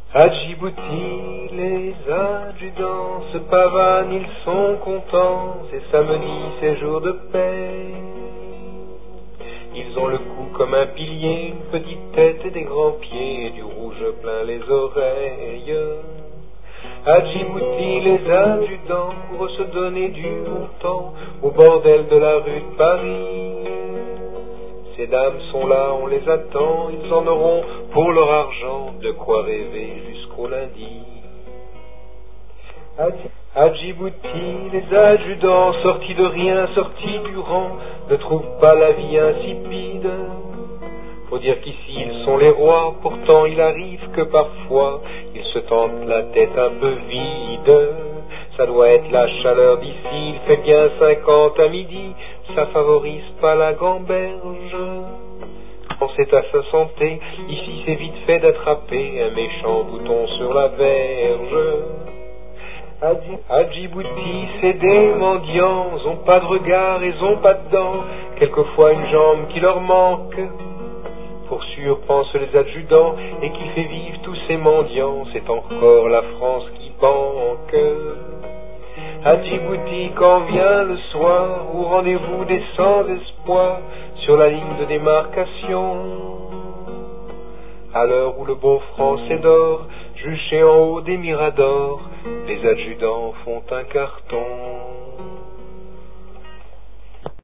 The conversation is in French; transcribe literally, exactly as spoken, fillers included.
À Djibouti, les adjudants se pavanent, ils sont contents, c'est samedi, c'est jour de paix. Ils ont le cou comme un pilier, une petite tête et des grands pieds, et du rouge plein les oreilles. À Djibouti, les adjudants courent se donner du bon temps au bordel de la rue de Paris. Ces dames sont là, on les attend, ils en auront pour leur argent de quoi rêver jusqu'au lundi. À Djibouti, les adjudants, sortis de rien, sortis du rang, ne trouvent pas la vie insipide. Faut dire qu'ici ils sont les rois, pourtant il arrive que parfois ils se tentent la tête un peu vide. Ça doit être la chaleur d'ici, il fait bien cinquante à midi, ça favorise pas la gamberge. C'est à sa santé, ici c'est vite fait d'attraper un méchant bouton sur la verge. À Djibouti, c'est des mendiants, ils ont pas de regard, ils ont pas de dents, quelquefois une jambe qui leur manque. Pour sûr, pensent les adjudants, et qui fait vivre tous ces mendiants, c'est encore la France qui banque. À Djibouti, quand vient le soir, au rendez-vous des sans-espoir, sur la ligne de démarcation, à l'heure où le bon français dort, juché en haut des miradors, les adjudants font un carton.